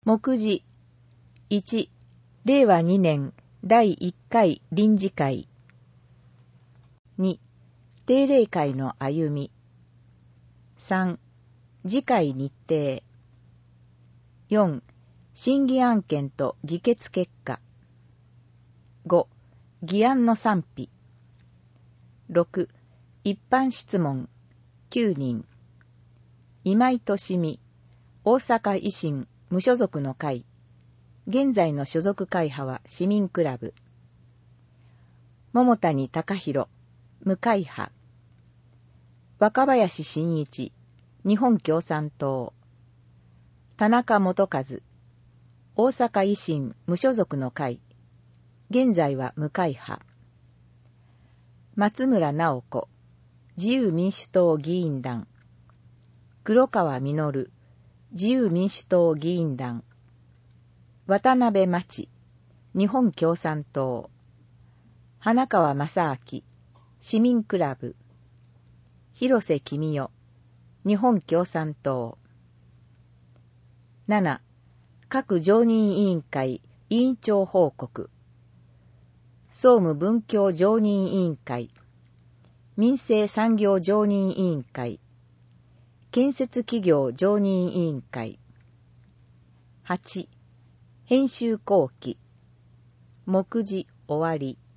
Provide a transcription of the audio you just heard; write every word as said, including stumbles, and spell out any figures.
目次いち、れいわにねんだいいっかい臨時会。に、定例会の歩み。さん、次回日程。よん、審議案件と議決結果。ご、議案の賛否。ろく、一般質問きゅうにん。今井利美、大阪維新無所属の会。現在の所属会派は市民クラブ。桃谷貴弘、無会派。若林真一、日本共産党。田中元和、大阪維新無所属の会。現在は無会派。松村直子、自由民主党議員団。黒川実、自由民主党議員団。渡辺真知、日本共産党。花川正明、市民クラブ。広瀬公代、日本共産党。なな、各常任委員会委員長報告。総務文教常任委員会。民生産業常任委員会。建設企業常任委員会。はち、編集後期。目次終わり。